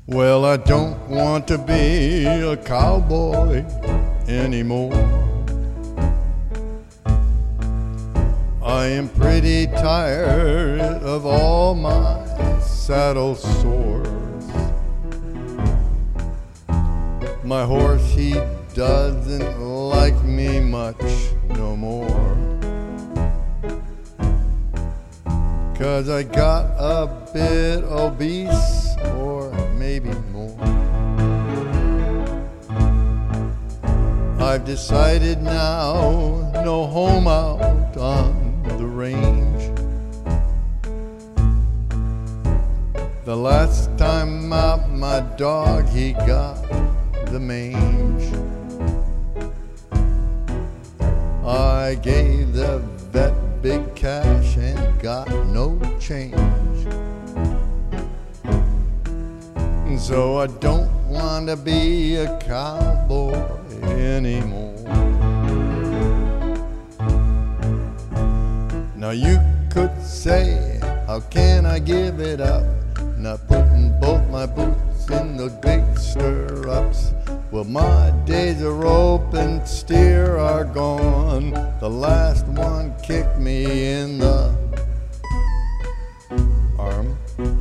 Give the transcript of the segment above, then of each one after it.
Well, I don't want to be a cowboy anymore. I am pretty tired of all my saddle sores. My horse, he doesn't like me much no more, 'cause I got a bit obese, or maybe more. I've decided now, no home out on the range. The last time out, my dog, he got the mange. I gave the vet big cash and got no change. So I don't want to be a cowboy anymore. Now you could say, how can I give it up? Not putting both my boots in the big stirrups. Well, my days of rope and steer are gone. The last one kicked me in the arm.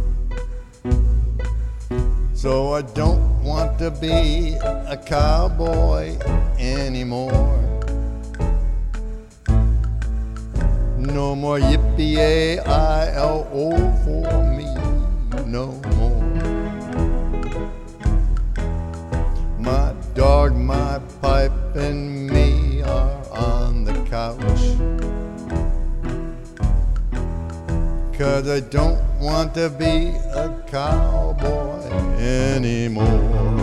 So I don't want to be a cowboy anymore. No more yippee-yay-I-L-O for me, no more. My dog, my pipe, and me are on the couch, 'cause I don't want to be a cowboy anymore.